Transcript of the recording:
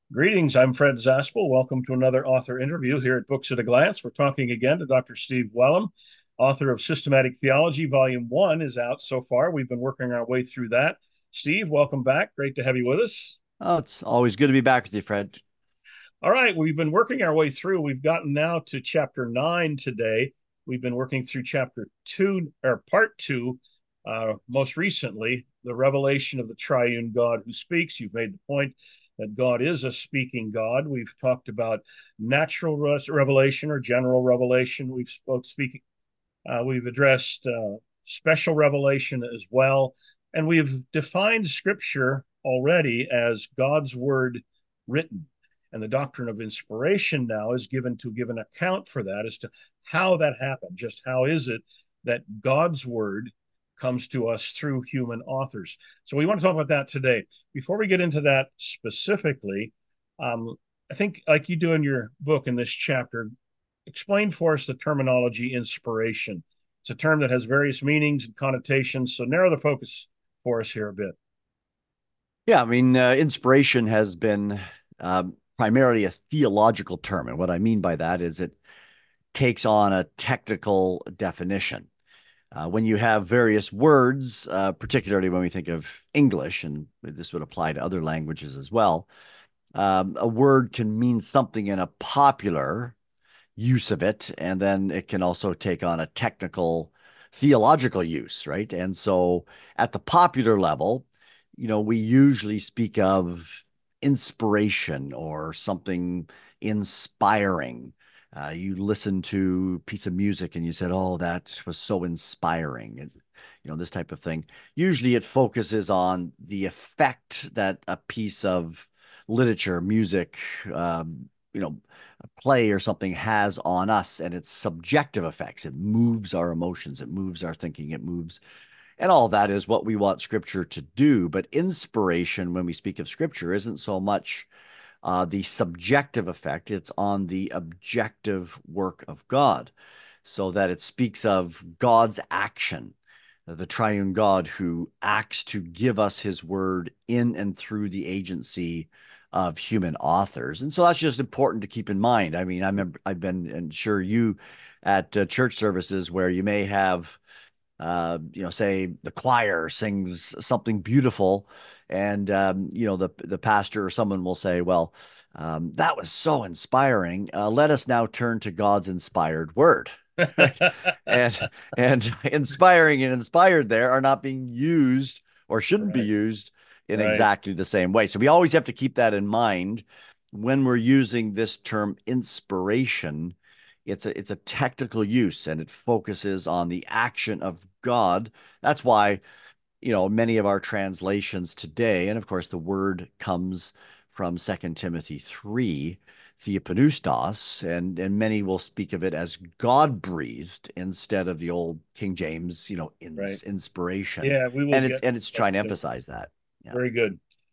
Greetings, I'm Fred Zaspel. Welcome to another author interview here at Books at a Glance. We're talking again to Dr. Steve Wellum, author of Systematic Theology. Volume 1 is out so far. We've been working our way through that. Steve, welcome back. Great to have you with us. Oh, it's always good to be back with you, Fred. All right, we've been working our way through. We've gotten now to chapter 9 today. We've been working through chapter 2, or part 2, most recently, the revelation of the triune God who speaks. You've made the point that God is a speaking God. We've talked about natural revelation or general revelation. We've addressed special revelation as well, and we've defined Scripture already as God's word written. And the doctrine of inspiration now is given to give an account for that as to how that happened. Just how is it that God's word comes to us through human authors? So we want to talk about that today. Before we get into that specifically, I think, like you do in your book in this chapter, explain for us the terminology inspiration. It's a term that has various meanings and connotations. So narrow the focus for us here a bit. Yeah, I mean, inspiration has been primarily a theological term. And what I mean by that is it takes on a technical definition. When you have various words, particularly when we think of English, and this would apply to other languages as well, a word can mean something in a popular use of it, and then it can also take on a technical theological use, right? And so at the popular level, we usually speak of inspiration or something inspiring. You listen to a piece of music and you said, "Oh, that was so inspiring," and this type of thing. Usually, it focuses on the effect that a piece of literature, music, a play or something has on us and its subjective effects. It moves our emotions, it moves our thinking, it moves, and all that is what we want scripture to do. But inspiration, when we speak of scripture, isn't so much the subjective effect, it's on the objective work of God, so that it speaks of God's action, the triune God who acts to give us his word in and through the agency of human authors. And so that's just important to keep in mind. I mean, I remember I've been, and sure you at church services where you may have say the choir sings something beautiful, and the pastor or someone will say, "Well, that was so inspiring. Let us now turn to God's inspired word." Right? And inspiring and inspired there are not being used or shouldn't be Right, used in right. exactly the same way. So we always have to keep that in mind when we're using this term inspiration. It's a technical use and it focuses on the action of God. That's why, many of our translations today, and of course the word comes from Second Timothy 3, theopneustos, and many will speak of it as God breathed instead of the old King James, Right. inspiration. Yeah, we will And it's get and it's that trying to too. emphasize that. Yeah. Very good.